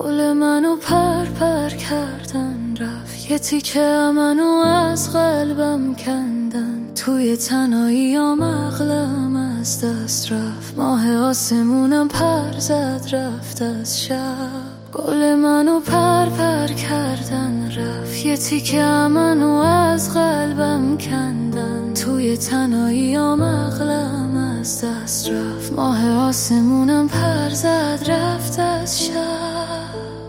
گل منو پر کردن رفت، یه تیکه منو از قلبم کندن، توی تنهاییام عقلم از دست رفت، ماه آسمونم پر زد رفت از شب. گل منو پر کردن رفت، یه تیکه منو از قلبم کندن، توی تنهاییام عقلم از دست رفت، ماه آسمونم پر زد رفت از شب.